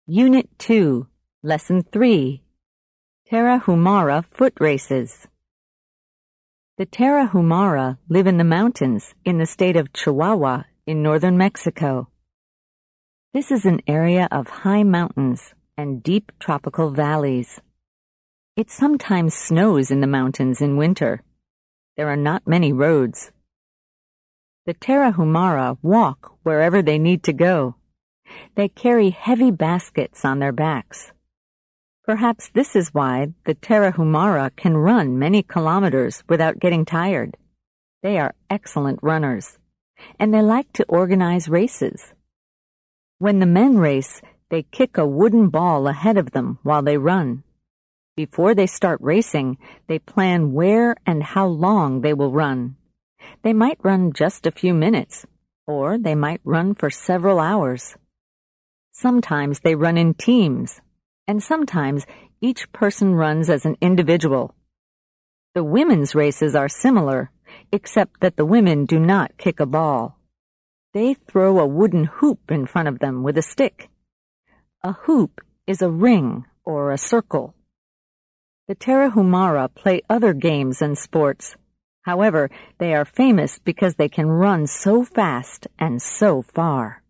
Unit 2, Lesson 3, Tarahumara Foot Races. The Tarahumara live in the mountains in the state of Chihuahua in northern Mexico. This is an area of high mountains and deep tropical valleys. It sometimes snows in the mountains in winter. There are not many roads. The Tarahumara walk wherever they need to go. They carry heavy baskets on their backs. Perhaps this is why the Tarahumara can run many kilometers without getting tired. They are excellent runners, and they like to organize races. When the men race, they kick a wooden ball ahead of them while they run. Before they start racing, they plan where and how long they will run. They might run just a few minutes, or they might run for several hours. Sometimes they run in teams, and sometimes each person runs as an individual. The women's races are similar, except that the women do not kick a ball. They throw a wooden hoop in front of them with a stick. A hoop is a ring or a circle. The Tarahumara play other games and sports. However, they are famous because they can run so fast and so far.